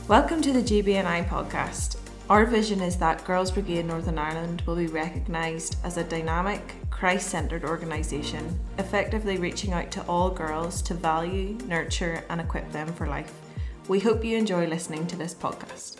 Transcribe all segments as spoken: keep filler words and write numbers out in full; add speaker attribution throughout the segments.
Speaker 1: Welcome to the G B N I podcast. Our vision is that Girls Brigade Northern Ireland will be recognised as a dynamic, Christ-centred organisation, effectively reaching out to all girls to value, nurture and equip them for life. We hope you enjoy listening to this podcast.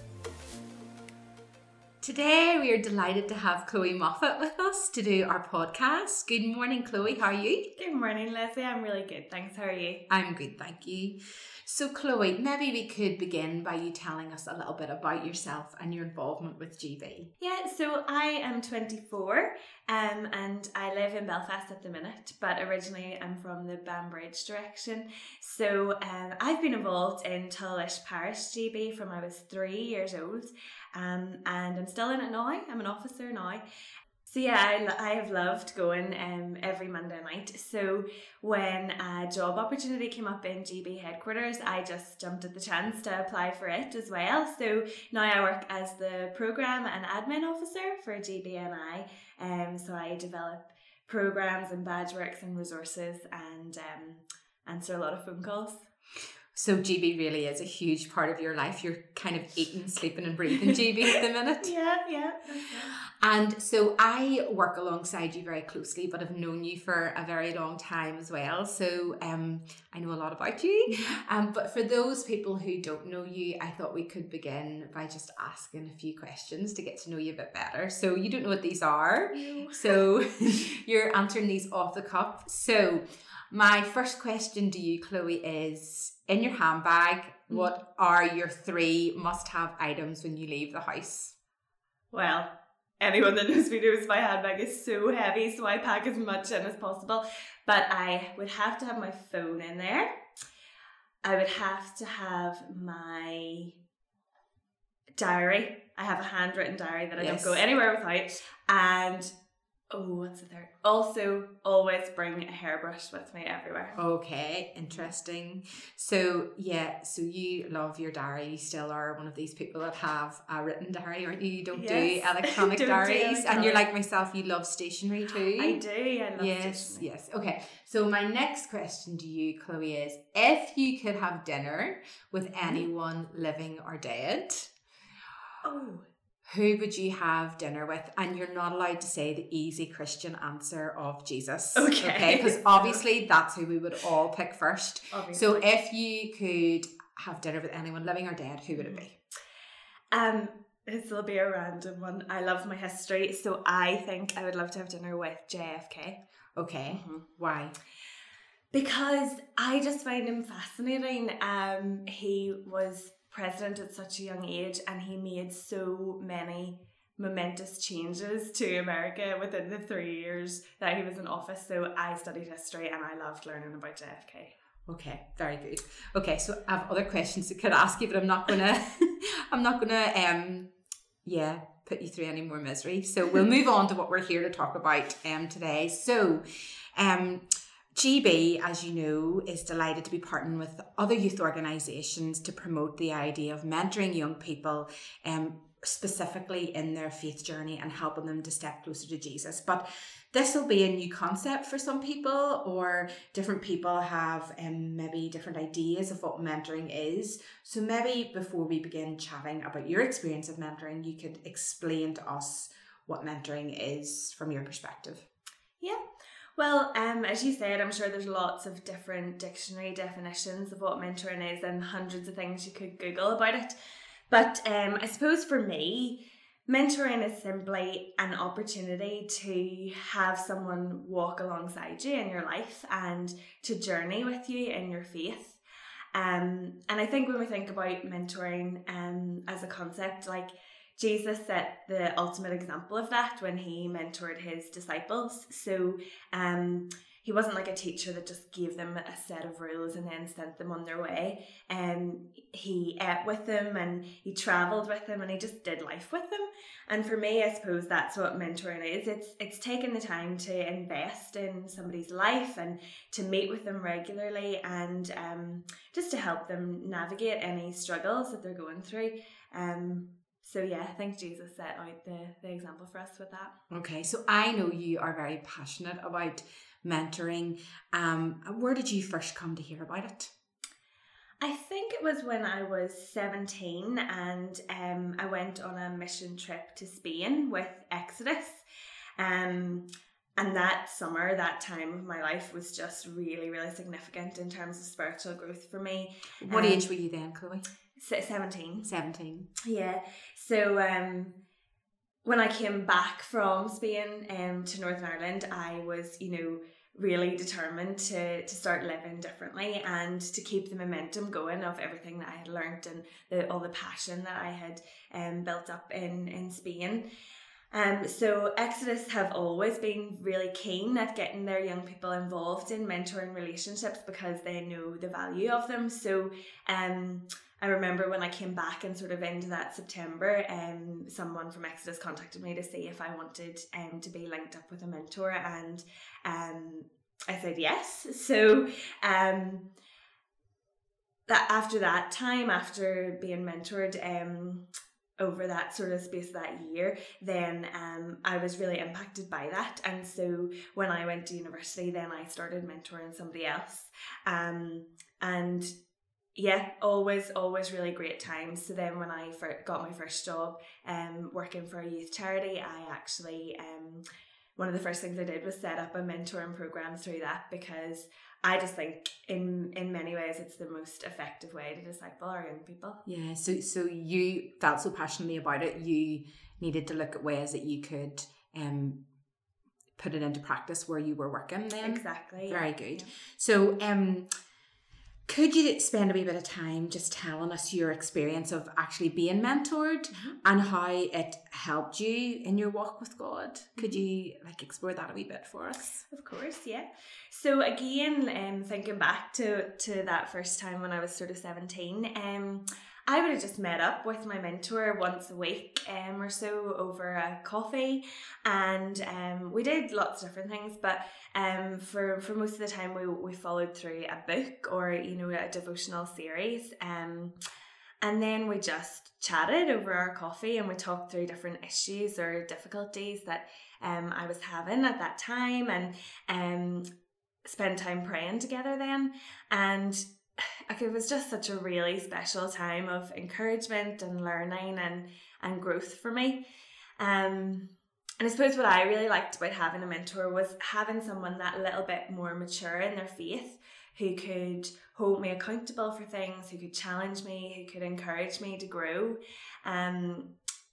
Speaker 2: Today we are delighted to have Chloe Moffat with us to do our podcast. Good morning, Chloe. How are you?
Speaker 1: Good morning, Leslie. I'm really good, thanks. How are you?
Speaker 2: I'm good, thank you. So Chloe, maybe we could begin by you telling us a little bit about yourself and your involvement with G B.
Speaker 1: Yeah, so I am twenty-four um, and I live in Belfast at the minute, but originally I'm from the Banbridge direction. So um, I've been involved in Tullish Parish G B from I was three years old, um, and I'm still in it now. I'm an officer now. So yeah, I, I have loved going um, every Monday night. So when a job opportunity came up in G B headquarters, I just jumped at the chance to apply for it as well. So now I work as the programme and admin officer for G B N I. Um, so I develop programmes and badge works and resources and um, answer a lot of phone calls.
Speaker 2: So G B really is a huge part of your life. You're kind of eating, sleeping and breathing G B at the minute.
Speaker 1: Yeah, yeah.
Speaker 2: And so I work alongside you very closely, but I've known you for a very long time as well. So um, I know a lot about you. Um, but for those people who don't know you, I thought we could begin by just asking a few questions to get to know you a bit better. So you don't know what these are.
Speaker 1: No.
Speaker 2: So you're answering these off the cuff. So my first question to you, Chloe, is in your handbag, what are your three must-have items when you leave the house?
Speaker 1: Well, anyone that knows me knows my handbag is so heavy, so I pack as much in as possible. But I would have to have my phone in there. I would have to have my diary. I have a handwritten diary that I
Speaker 2: Yes.
Speaker 1: don't go anywhere without. And oh, what's the third? Also, always bring a hairbrush with me everywhere.
Speaker 2: Okay, interesting. So yeah, so you love your diary. You still are one of these people that have a written diary, aren't you? You don't
Speaker 1: Yes.
Speaker 2: do electronic
Speaker 1: Don't do
Speaker 2: diaries,
Speaker 1: electronic.
Speaker 2: and you're like myself. You love stationery too.
Speaker 1: I do. I love
Speaker 2: Yes,
Speaker 1: stationery.
Speaker 2: yes. Okay. So my next question to you, Chloe, is if you could have dinner with anyone living or dead,
Speaker 1: Oh.
Speaker 2: who would you have dinner with? And you're not allowed to say the easy Christian answer of Jesus.
Speaker 1: Okay.
Speaker 2: Okay, because obviously that's who we would all pick first.
Speaker 1: Obviously.
Speaker 2: So if you could have dinner with anyone living or dead, who would it be?
Speaker 1: Um, this will be a random one. I love my history, so I think I would love to have dinner with J F K.
Speaker 2: Okay.
Speaker 1: Mm-hmm.
Speaker 2: Why?
Speaker 1: Because I just find him fascinating. Um, he was president at such a young age and he made so many momentous changes to America within the three years that he was in office. So I studied history and I loved learning about J F K.
Speaker 2: Okay, very good. Okay, so I have other questions I could ask you, but I'm not gonna I'm not gonna um yeah put you through any more misery. So we'll move on to what we're here to talk about um today. So um G B, as you know, is delighted to be partnering with other youth organisations to promote the idea of mentoring young people, um, specifically in their faith journey and helping them to step closer to Jesus. But this will be a new concept for some people, or different people have um, maybe different ideas of what mentoring is. So maybe before we begin chatting about your experience of mentoring, you could explain to us what mentoring is from your perspective.
Speaker 1: Yeah. Well, um, as you said, I'm sure there's lots of different dictionary definitions of what mentoring is and hundreds of things you could Google about it. But um, I suppose for me, mentoring is simply an opportunity to have someone walk alongside you in your life and to journey with you in your faith. Um, and I think when we think about mentoring um, as a concept, like Jesus set the ultimate example of that when he mentored his disciples. So um, he wasn't like a teacher that just gave them a set of rules and then sent them on their way. Um, he ate with them and he travelled with them and he just did life with them. And for me, I suppose that's what mentoring is. It's it's taking the time to invest in somebody's life and to meet with them regularly and um, just to help them navigate any struggles that they're going through. Um, So yeah, I think Jesus set out the, the example for us with that.
Speaker 2: Okay, so I know you are very passionate about mentoring. Um, where did you first come to hear about it?
Speaker 1: I think it was when I was seventeen, and um, I went on a mission trip to Spain with Exodus. Um, and that summer, that time of my life was just really, really significant in terms of spiritual growth for me.
Speaker 2: What
Speaker 1: um,
Speaker 2: age were you then, Chloe?
Speaker 1: seventeen.
Speaker 2: seventeen.
Speaker 1: Yeah. So um, when I came back from Spain um, to Northern Ireland, I was, you know, really determined to to start living differently and to keep the momentum going of everything that I had learned and the, all the passion that I had um, built up in, in Spain. Um, so Exodus have always been really keen at getting their young people involved in mentoring relationships because they know the value of them. So um, I remember when I came back and sort of into that September, um, someone from Exodus contacted me to see if I wanted um, to be linked up with a mentor, and um, I said yes. So um, that after that time, after being mentored, um, over that sort of space of that year, then um, I was really impacted by that. And so when I went to university, then I started mentoring somebody else. Um, and yeah, always, always really great times. So then when I first got my first job um, working for a youth charity, I actually, um, one of the first things I did was set up a mentoring program through that, because I just think in in many ways it's the most effective way to disciple our young people.
Speaker 2: Yeah, so so you felt so passionately about it, you needed to look at ways that you could um put it into practice where you were working then.
Speaker 1: Exactly.
Speaker 2: Very
Speaker 1: yeah.
Speaker 2: good.
Speaker 1: Yeah.
Speaker 2: So um could you spend a wee bit of time just telling us your experience of actually being mentored mm-hmm. and how it helped you in your walk with God? Could you like explore that a wee bit for us?
Speaker 1: Of course, yeah. So again, um, thinking back to, to that first time when I was sort of seventeen, um, I would have just met up with my mentor once a week um, or so over a coffee, and um, we did lots of different things, but um, for, for most of the time we, we followed through a book or, you know, a devotional series, um, and then we just chatted over our coffee and we talked through different issues or difficulties that um, I was having at that time, and um, spend time praying together then. And it was just such a really special time of encouragement and learning and, and growth for me. Um, and I suppose what I really liked about having a mentor was having someone that little bit more mature in their faith, who could hold me accountable for things, who could challenge me, who could encourage me to grow. Um,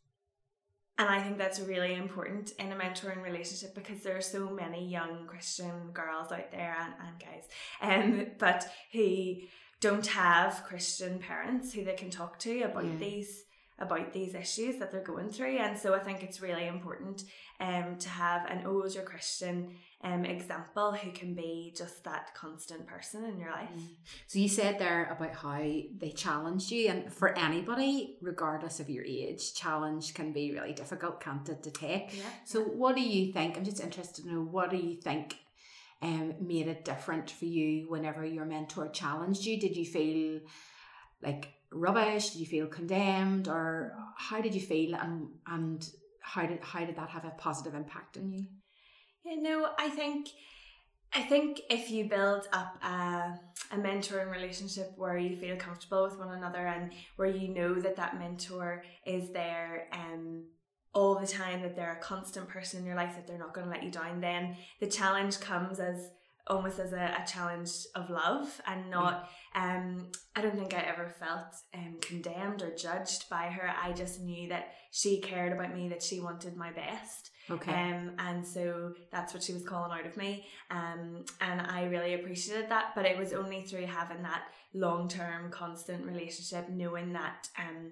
Speaker 1: and I think that's really important in a mentoring relationship, because there are so many young Christian girls out there and, and guys, um, but who don't have Christian parents who they can talk to about yeah. these about these issues that they're going through. And so I think it's really important um, to have an older Christian um, example who can be just that constant person in your life. Mm.
Speaker 2: So you said there about how they challenged you, and for anybody, regardless of your age, challenge can be really difficult, can't it, to take?
Speaker 1: Yeah.
Speaker 2: So what do you think, I'm just interested to know, what do you think um, made it different for you whenever your mentor challenged you? Did you feel like rubbish? Did you feel condemned, or how did you feel, and and how did how did that have a positive impact on you?
Speaker 1: Yeah, no, I think I think if you build up a a mentoring relationship where you feel comfortable with one another and where you know that that mentor is there um all the time, that they're a constant person in your life, that they're not going to let you down, then the challenge comes as almost as a, a challenge of love, and not um I don't think I ever felt um condemned or judged by her. I just knew that she cared about me, that she wanted my best.
Speaker 2: Okay.
Speaker 1: Um and so that's what she was calling out of me. Um and I really appreciated that. But it was only through having that long-term constant relationship, knowing that um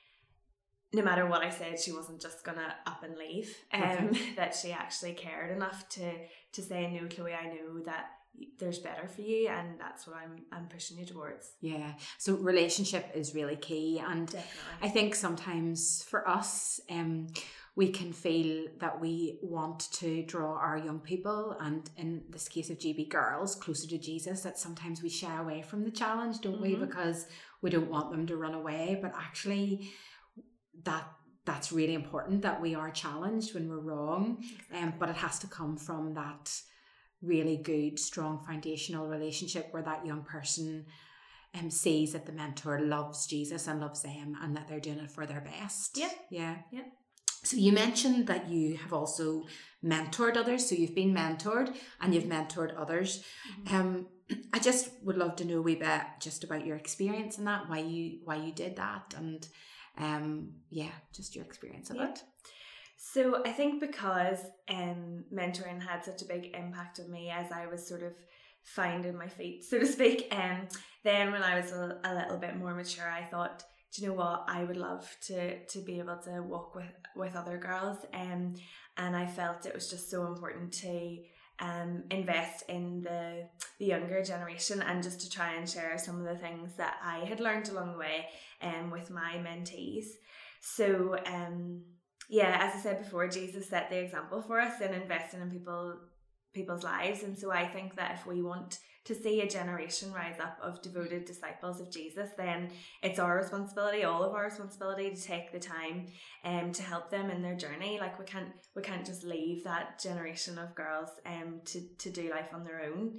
Speaker 1: no matter what I said, she wasn't just gonna up and leave. Um, okay. That she actually cared enough to to say, no, Chloe, I know that there's better for you, and that's what I'm I'm pushing you towards.
Speaker 2: Yeah. So relationship is really key, and
Speaker 1: definitely.
Speaker 2: I think sometimes for us, um, we can feel that we want to draw our young people, and in this case of G B girls, closer to Jesus. That sometimes we shy away from the challenge, don't mm-hmm. we? Because we don't want them to run away, but actually, that that's really important, that we are challenged when we're wrong. Exactly. Um, but it has to come from that really good, strong foundational relationship where that young person um, sees that the mentor loves Jesus and loves them, and that they're doing it for their best.
Speaker 1: Yeah.
Speaker 2: Yeah.
Speaker 1: Yeah.
Speaker 2: So you mentioned that you have also mentored others. So you've been mentored and you've mentored others. Mm-hmm. Um, I just would love to know a wee bit just about your experience in that, why you why you did that, and um, yeah, just your experience of yeah. it.
Speaker 1: So I think because um, mentoring had such a big impact on me as I was sort of finding my feet, so to speak, and um, then when I was a, a little bit more mature, I thought, do you know what, I would love to to be able to walk with, with other girls, um, and I felt it was just so important to um, invest in the, the younger generation, and just to try and share some of the things that I had learned along the way um, with my mentees. So um, yeah, as I said before, Jesus set the example for us in investing in people people's lives, and so I think that if we want to see a generation rise up of devoted disciples of Jesus, then it's our responsibility, all of our responsibility, to take the time um, to help them in their journey. Like we can't we can't just leave that generation of girls um to, to do life on their own.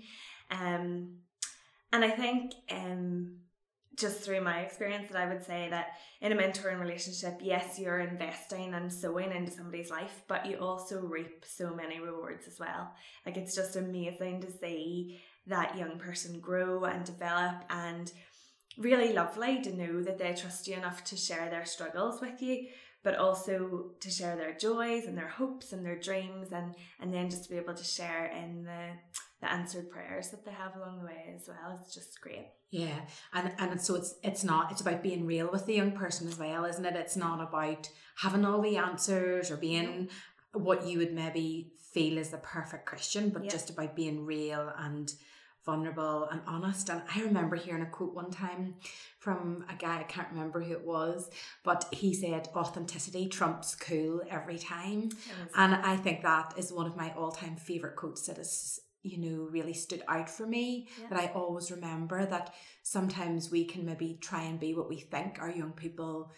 Speaker 1: Um, and I think um just through my experience that I would say that in a mentoring relationship, yes, you're investing and sowing into somebody's life, but you also reap so many rewards as well. Like it's just amazing to see that young person grow and develop, and really lovely to know that they trust you enough to share their struggles with you, but also to share their joys and their hopes and their dreams, and, and then just to be able to share in the, the answered prayers that they have along the way as well. It's just great.
Speaker 2: Yeah, and and so it's it's not it's about being real with the young person as well, isn't it? It's not about having all the answers or being what you would maybe feel is the perfect Christian, but yeah. just about being real and vulnerable and honest. And I remember hearing a quote one time from a guy, I can't remember who it was, but he said authenticity trumps cool every time. And I think that is one of my all-time favourite quotes that is, you know, really stood out for me. Yeah. That I always remember that sometimes we can maybe try and be what we think our young people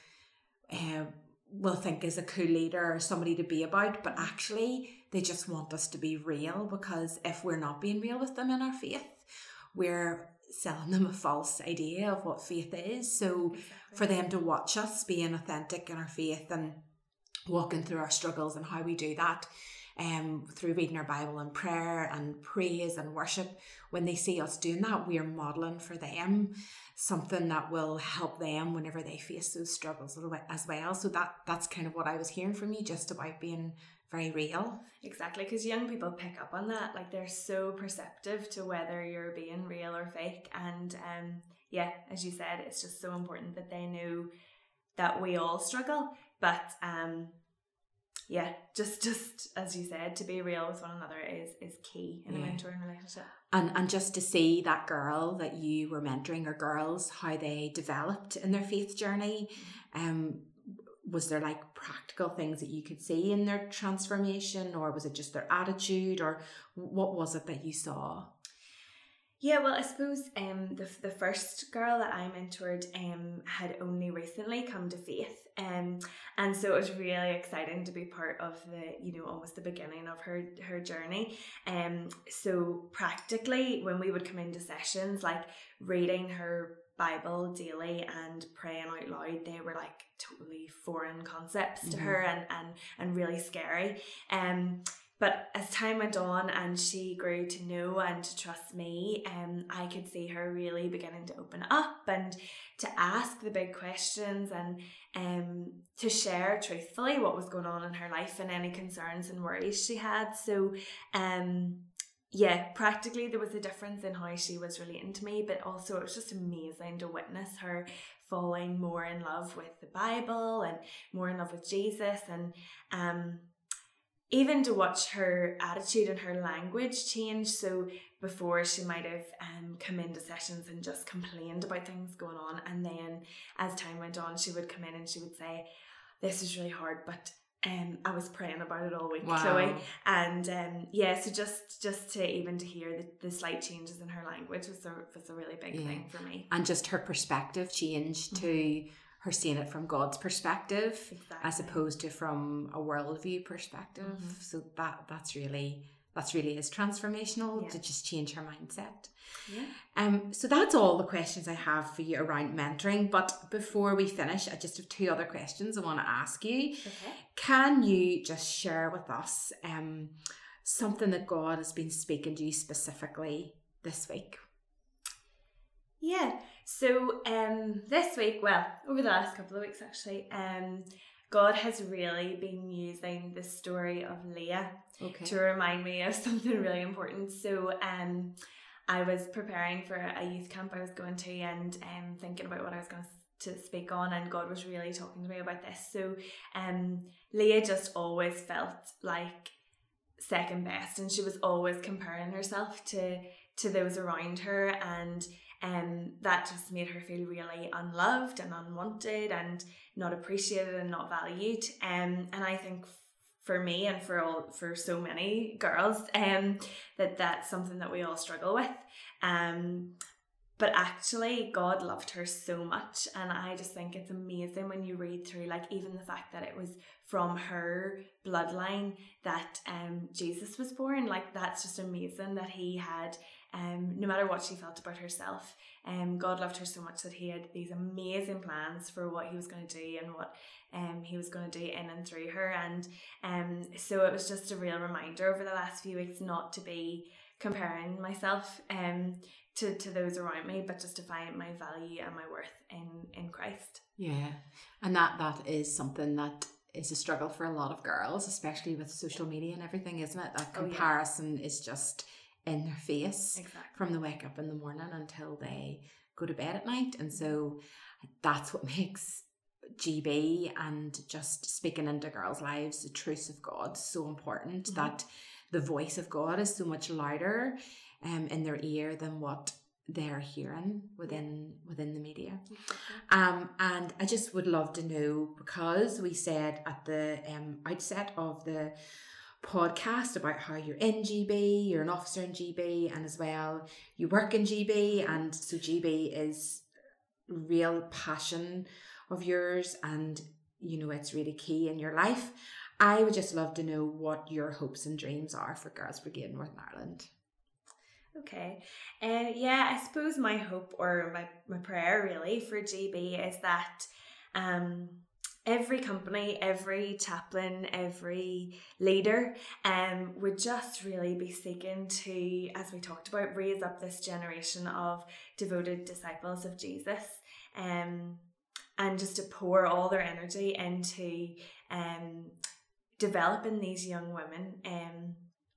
Speaker 2: uh, will think is a cool leader or somebody to be about, but actually they just want us to be real, because if we're not being real with them in our faith, we're selling them a false idea of what faith is. So exactly. for them to watch us being authentic in our faith and walking through our struggles and how we do that, Um, through reading our Bible and prayer and praise and worship, when they see us doing that, we are modelling for them something that will help them whenever they face those struggles as well. So that that's kind of what I was hearing from you, just about being very real.
Speaker 1: Exactly, because young people pick up on that. Like they're so perceptive to whether you're being real or fake. And um, yeah, as you said, it's just so important that they know that we all struggle, but um. Yeah, just just as you said, to be real with one another is is key in yeah. a mentoring relationship.
Speaker 2: And and just to see that girl that you were mentoring, or girls, how they developed in their faith journey, um, was there like practical things that you could see in their transformation, or was it just their attitude, or what was it that you saw?
Speaker 1: Yeah, well, I suppose um, the the first girl that I mentored um, had only recently come to faith, um, and so it was really exciting to be part of the, you know, almost the beginning of her her journey. Um, so practically, when we would come into sessions, like reading her Bible daily and praying out loud, they were like totally foreign concepts mm-hmm. to her, and and and really scary. Um. But as time went on and she grew to know and to trust me, um, I could see her really beginning to open up and to ask the big questions, and um, to share truthfully what was going on in her life and any concerns and worries she had. So um, yeah, practically there was a difference in how she was relating to me, but also it was just amazing to witness her falling more in love with the Bible and more in love with Jesus, and um. even to watch her attitude and her language change. So before, she might have um, come into sessions and just complained about things going on, and then as time went on, she would come in and she would say, this is really hard, but um, I was praying about it all week, wow. Chloe. And um, yeah, so just just to even to hear the, the slight changes in her language was a, was a really big yeah. thing for me.
Speaker 2: And just her perspective changed mm-hmm. to her seeing it from God's perspective, exactly. as opposed to from a worldview perspective. Mm-hmm. So that that's really that's really is transformational
Speaker 1: yeah.
Speaker 2: to just change her mindset.
Speaker 1: Yeah.
Speaker 2: Um, so that's all the questions I have for you around mentoring. But before we finish, I just have two other questions I want to ask you.
Speaker 1: Okay.
Speaker 2: Can you just share with us um, something that God has been speaking to you specifically this week?
Speaker 1: Yeah. So um, this week, well, over the last couple of weeks actually, um, God has really been using the story of Leah
Speaker 2: okay.
Speaker 1: to remind me of something really important. So um, I was preparing for a youth camp I was going to, and um, thinking about what I was going to speak on, and God was really talking to me about this. So um, Leah just always felt like second best, and she was always comparing herself to to those around her, and um, that just made her feel really unloved and unwanted and not appreciated and not valued. Um, and I think for me and for all for so many girls, um, that that's something that we all struggle with. Um, but actually, God loved her so much, and I just think it's amazing when you read through, like, even the fact that it was from her bloodline that um Jesus was born. Like, that's just amazing that he had, um no matter what she felt about herself, um God loved her so much that he had these amazing plans for what he was going to do and what um he was going to do in and through her. And um so it was just a real reminder over the last few weeks not to be comparing myself um to, to those around me, but just to find my value and my worth in in Christ.
Speaker 2: Yeah, and that that is something that is a struggle for a lot of girls, especially with social media and everything, isn't it? That comparison oh, yeah. is just in their face
Speaker 1: exactly.
Speaker 2: from the wake up in the morning until they go to bed at night. And so that's what makes G B and just speaking into girls' lives, the truth of God, so important. Mm-hmm. That the voice of God is so much louder um, in their ear than what they're hearing within yeah. within the media. Exactly. Um, and I just would love to know, because we said at the um, outset of the podcast about how you're in G B, you're an officer in G B, and as well you work in G B, and so G B is real passion of yours, and you know it's really key in your life. I would just love to know what your hopes and dreams are for Girls Brigade Northern Ireland.
Speaker 1: Okay. Uh, yeah, I suppose my hope, or my, my prayer really for G B, is that um, every company, every chaplain, every leader um, would just really be seeking to, as we talked about, raise up this generation of devoted disciples of Jesus, um, and just to pour all their energy into um, developing these young women um,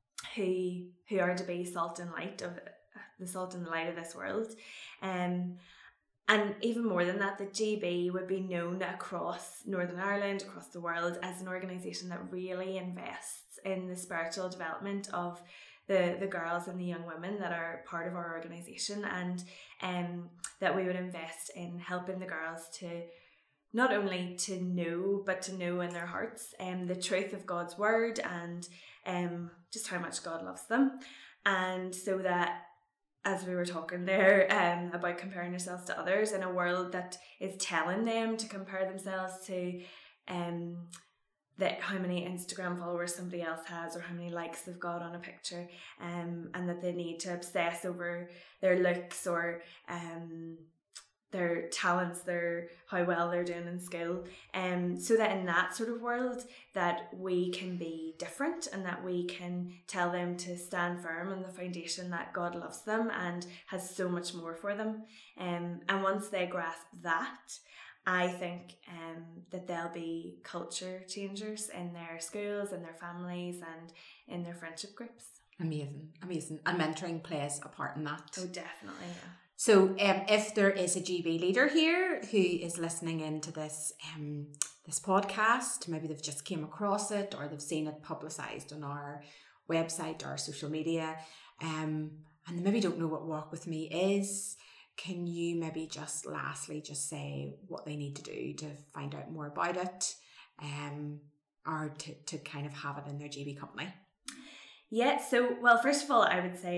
Speaker 1: who who are to be salt and light of the salt and the light of this world, um, and even more than that, the G B would be known across Northern Ireland, across the world, as an organisation that really invests in the spiritual development of the the girls and the young women that are part of our organisation, and um, that we would invest in helping the girls to not only to know, but to know in their hearts um, the truth of God's word, and um, just how much God loves them. And so that, as we were talking there um, about comparing yourselves to others in a world that is telling them to compare themselves to um, that how many Instagram followers somebody else has, or how many likes they've got on a picture, um, and that they need to obsess over their looks, or um, their talents, their how well they're doing in school, um, so that in that sort of world that we can be different, and that we can tell them to stand firm on the foundation that God loves them and has so much more for them. Um, and once they grasp that, I think um, that they'll be culture changers in their schools, in their families, and in their friendship groups.
Speaker 2: Amazing, amazing. And mentoring plays a part in that.
Speaker 1: Oh, definitely, yeah.
Speaker 2: So um, if there is a G B leader here who is listening into this um, this podcast, maybe they've just came across it, or they've seen it publicised on our website or our social media, um, and they maybe don't know what Walk With Me is, can you maybe just lastly just say what they need to do to find out more about it, um, or to, to kind of have it in their G B company?
Speaker 1: Yeah, so, well, first of all, I would say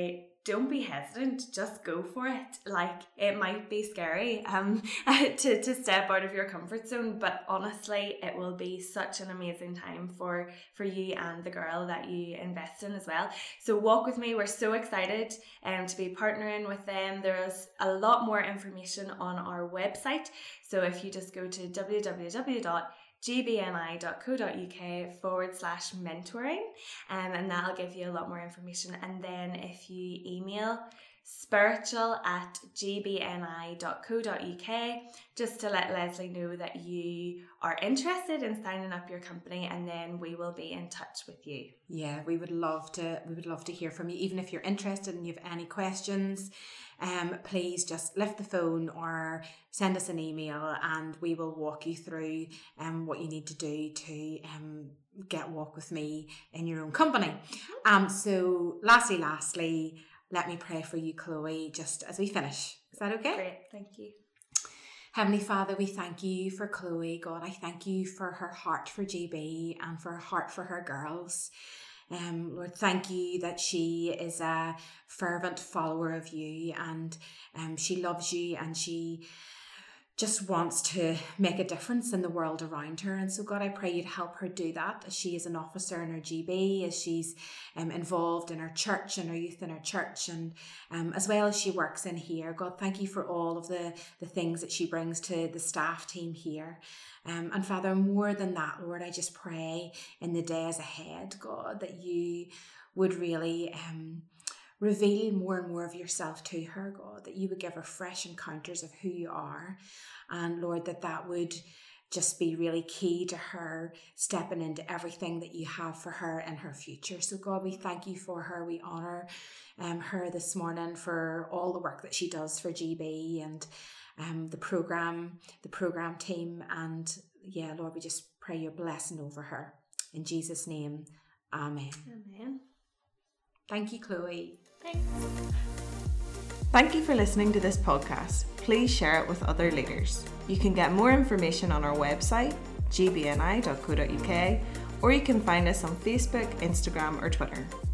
Speaker 1: don't be hesitant, just go for it. Like, it might be scary um to, to step out of your comfort zone, but honestly it will be such an amazing time for for you and the girl that you invest in as well. So walk with me, we're so excited um, to be partnering with them. There's a lot more information on our website, so if you just go to w w w dot g b n i dot co dot u k forward slash mentoring, um, and that'll give you a lot more information. And then if you email spiritual at g b n i dot co dot u k just to let Leslie know that you are interested in signing up your company, and then we will be in touch with you.
Speaker 2: Yeah, we would love to we would love to hear from you. Even if you're interested and you have any questions, um please just lift the phone or send us an email, and we will walk you through um what you need to do to um get Walk With Me in your own company. Um so lastly lastly let me pray for you, Chloe, just as we finish. Is that okay?
Speaker 1: Great, thank you.
Speaker 2: Heavenly Father, we thank you for Chloe. God, I thank you for her heart for G B and for her heart for her girls. Um, Lord, thank you that she is a fervent follower of you, and um, she loves you, and she just wants to make a difference in the world around her. And so God, I pray you'd help her do that as she is an officer in her G B, as she's um, involved in her church and her youth in her church, and um, as well as she works in here. God, thank you for all of the, the things that she brings to the staff team here. Um, and Father, more than that, Lord, I just pray in the days ahead, God, that you would really um, reveal more and more of yourself to her, God, that you would give her fresh encounters of who you are. And Lord, that that would just be really key to her stepping into everything that you have for her in her future. So God, we thank you for her. We honour um, her this morning for all the work that she does for G B and um, the programme, the programme team. And yeah, Lord, we just pray your blessing over her. In Jesus' name, amen.
Speaker 1: Amen.
Speaker 2: Thank you, Chloe.
Speaker 1: Thanks.
Speaker 3: Thank you for listening to this podcast. Please share it with other leaders. You can get more information on our website, g b n i dot co dot u k, or you can find us on Facebook, Instagram, or Twitter.